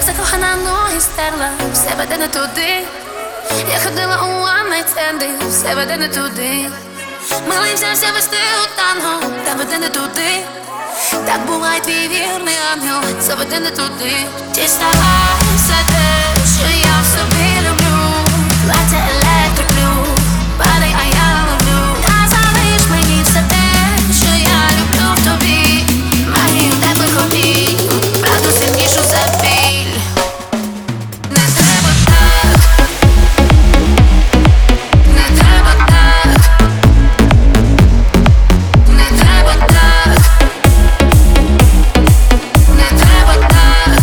закохана, ноги стерла, все веде не туди. Я ходила у one-night-стенди, все веде не туди. Милий взявся вести у танго, та веде не туди. Так буває твій вірний ангел, все веде не туди. Діставайся те, що я в собі люблю. Плаття електриклю, падай, а я ловлю. Та залиш мені все те, що я люблю в тобі. Магію теплих обій, правду сильнішу за біль. Не треба так, не треба так, не треба так, не треба так.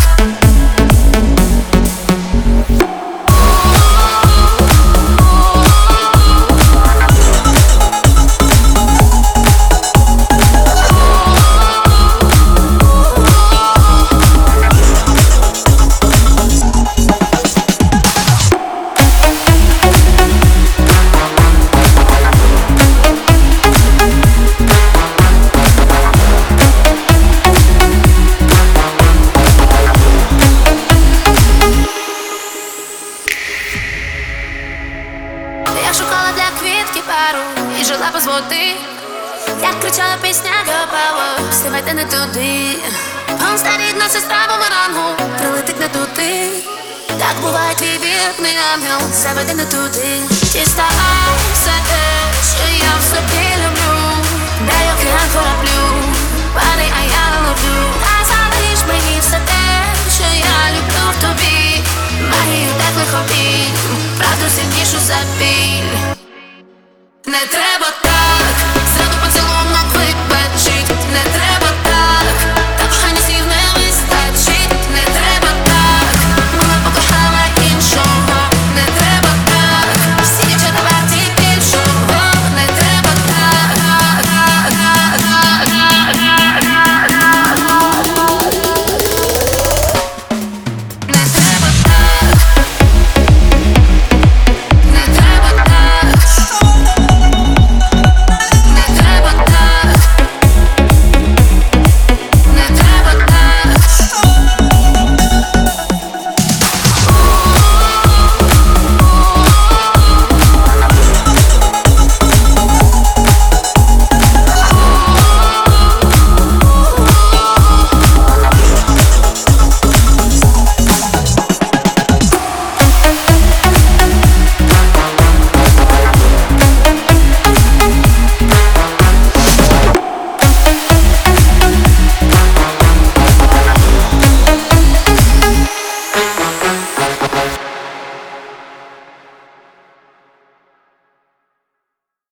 Я шукала для квітки пару і жила без води. Як кричала пісня Гапава, все веде не туди. Помста рідна сестра бумерангу, прилетить не туди. Так буває твій вірний ангел, все веде не туди. Діставайся те, що я в собі люблю. Дай океан кораблю, падай, а я ловлю.